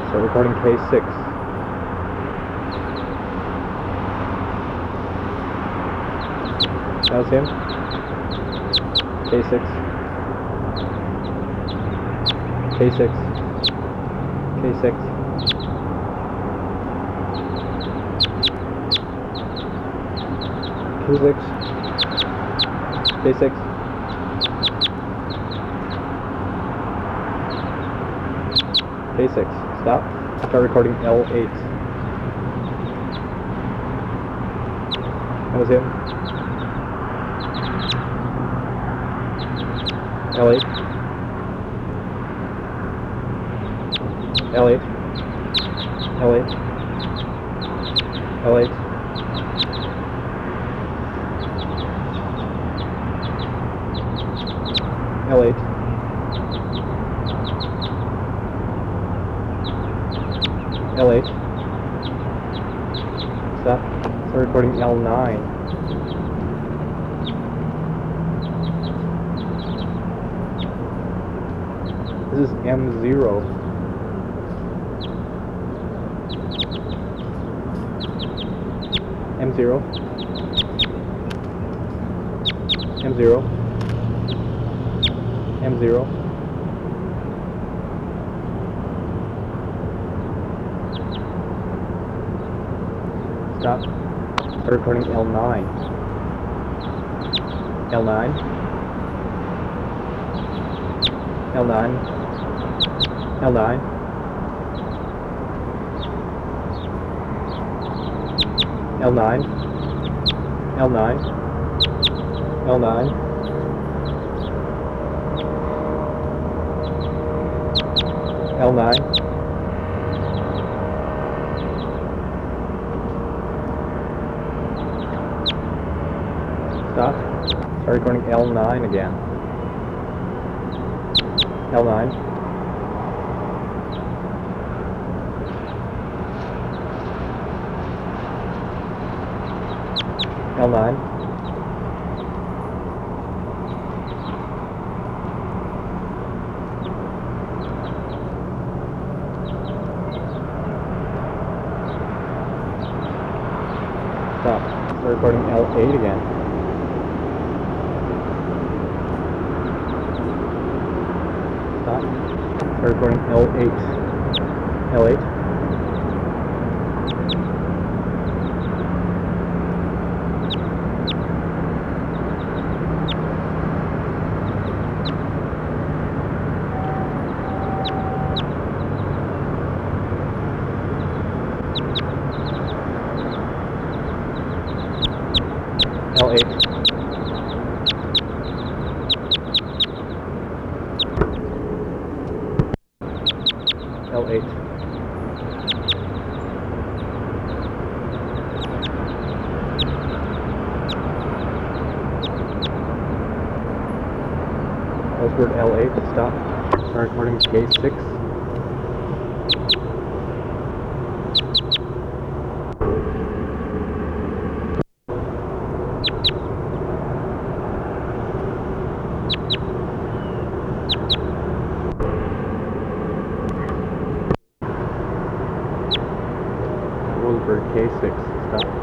So recording K6. That was him. K6. K6. K6. K6. K6. K6. Stop. Start recording L8. That was him. L8. L8. L8. L8. L8. L8. Stop. Start recording L9. This is M0. M0. M0. M0. Stop. Start recording L9. L9. L9. L9. L9. L9. L9. L9. Stop. Start recording L9 again. L9. L9. Stop. Start recording L8 again. Stop. Start recording L8. L8. L8. L8. Password L8. Stop. Start recording K6.